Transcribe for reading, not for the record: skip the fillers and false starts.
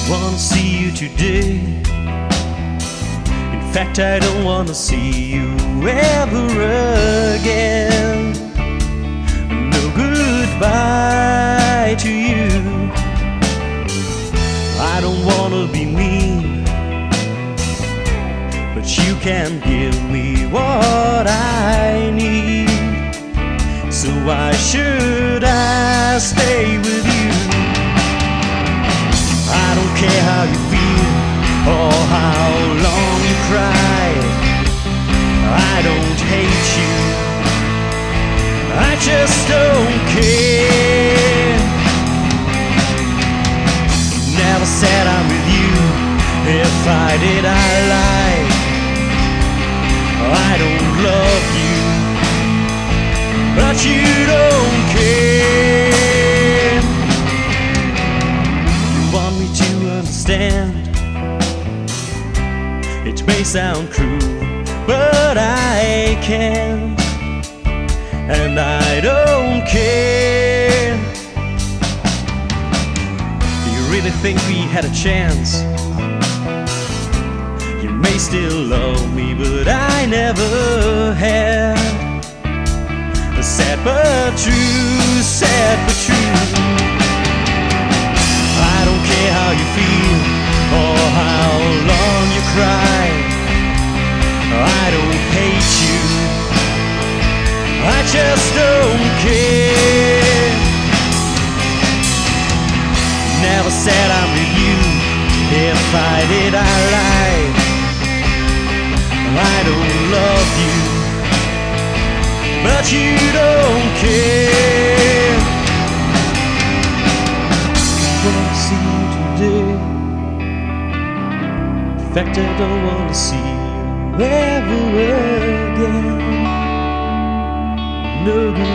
wanna see you today. In fact, I don't wanna see you ever again. No goodbye to you. I don't wanna be mean, but you can give me what I need. So why should I stay with you? I don't care how you feel or how long you cry. I don't hate you, I just don't care. Never said I'm with you. If I did, I lied. I don't love you, but you don't care. You want me to understand. It may sound cruel, but I can, and I don't care. Do you really think we had a chance? You may still love me, but I never had. Sad but true, sad but true. I don't care how you feel or how long you cry. I don't hate you, I just don't care. Never said I'm with you. If I did, I lied. I don't love you, but you don't care. Wanna see you today. In fact, I don't wanna see you ever again. No